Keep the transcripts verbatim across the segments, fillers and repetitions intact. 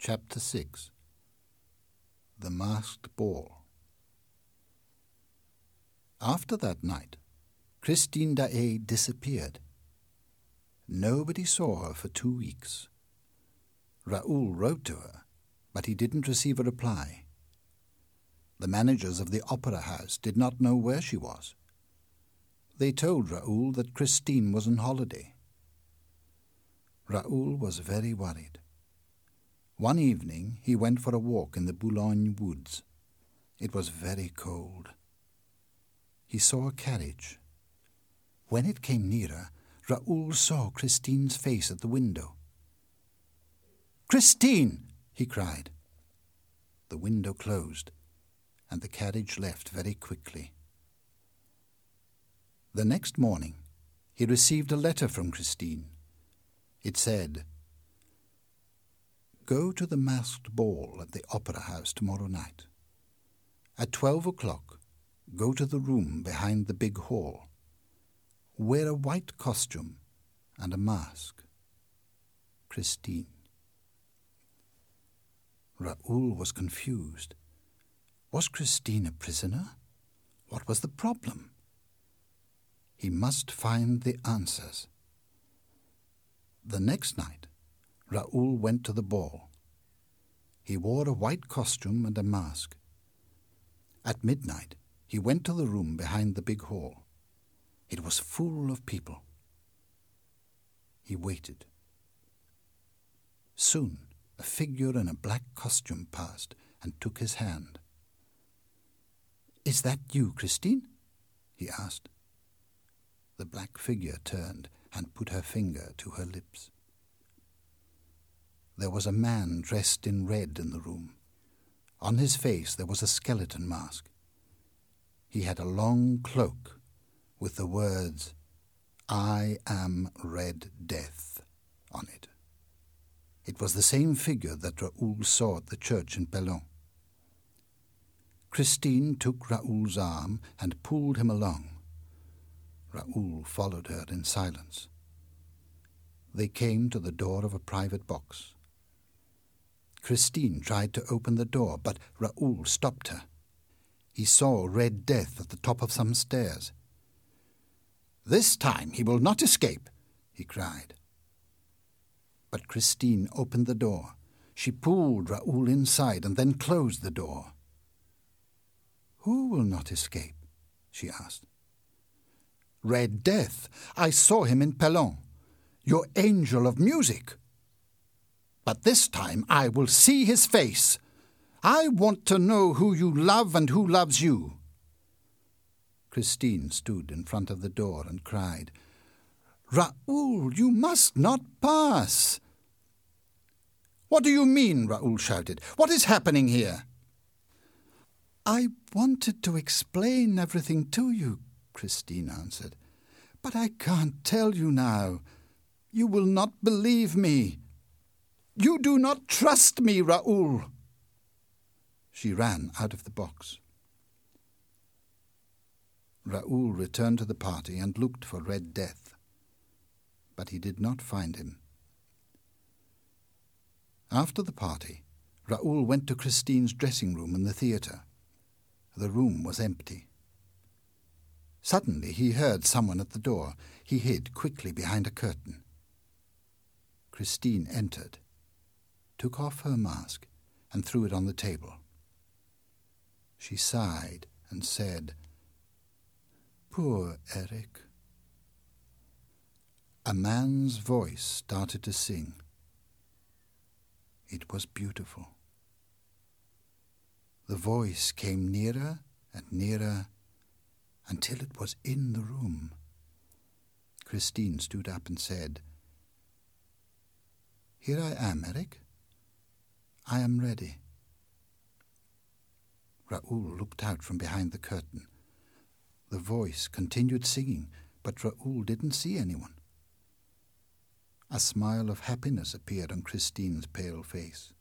Chapter six. The Masked Ball. After that night, Christine Daae disappeared. Nobody saw her for two weeks. Raoul wrote to her, but he didn't receive a reply. The managers of the opera house did not know where she was. They told Raoul that Christine was on holiday. Raoul was very worried. One evening he went for a walk in the Boulogne woods. It was very cold. He saw a carriage. When it came nearer, Raoul saw Christine's face at the window. "Christine!" he cried. The window closed, and the carriage left very quickly. The next morning he received a letter from Christine. It said, "Go to the masked ball at the opera house tomorrow night. At twelve o'clock, go to the room behind the big hall. Wear a white costume and a mask. Christine." Raoul was confused. Was Christine a prisoner? What was the problem? He must find the answers. The next night, Raoul went to the ball. He wore a white costume and a mask. At midnight, he went to the room behind the big hall. It was full of people. He waited. Soon, a figure in a black costume passed and took his hand. "Is that you, Christine?" he asked. The black figure turned and put her finger to her lips. There was a man dressed in red in the room. On his face there was a skeleton mask. He had a long cloak with the words, "I am Red Death," on it. It was the same figure that Raoul saw at the church in Pelon. Christine took Raoul's arm and pulled him along. Raoul followed her in silence. They came to the door of a private box. Christine tried to open the door, but Raoul stopped her. He saw Red Death at the top of some stairs. "This time he will not escape," he cried. But Christine opened the door. She pulled Raoul inside and then closed the door. "Who will not escape?" she asked. "Red Death. I saw him in Pelon. Your angel of music. But this time I will see his face. I want to know who you love and who loves you." Christine stood in front of the door and cried, "Raoul, you must not pass." "What do you mean?" Raoul shouted. "What is happening here?" "I wanted to explain everything to you," Christine answered, "but I can't tell you now. You will not believe me. You do not trust me, Raoul." She ran out of the box. Raoul returned to the party and looked for Red Death, but he did not find him. After the party, Raoul went to Christine's dressing room in the theatre. The room was empty. Suddenly he heard someone at the door. He hid quickly behind a curtain. Christine entered, took off her mask, and threw it on the table. She sighed and said, "Poor Eric." A man's voice started to sing. It was beautiful. The voice came nearer and nearer until it was in the room. Christine stood up and said, "Here I am, Eric. I am ready." Raoul looked out from behind the curtain. The voice continued singing, but Raoul didn't see anyone. A smile of happiness appeared on Christine's pale face.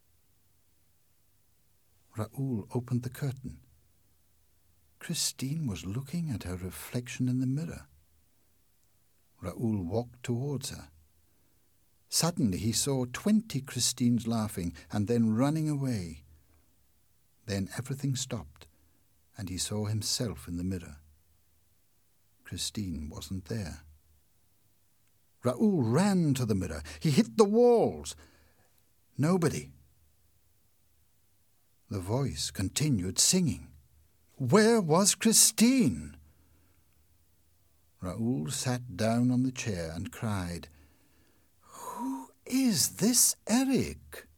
Raoul opened the curtain. Christine was looking at her reflection in the mirror. Raoul walked towards her. Suddenly he saw twenty Christines laughing and then running away. Then everything stopped, and he saw himself in the mirror. Christine wasn't there. Raoul ran to the mirror. He hit the walls. Nobody. The voice continued singing. Where was Christine? Raoul sat down on the chair and cried, Who is this Eric?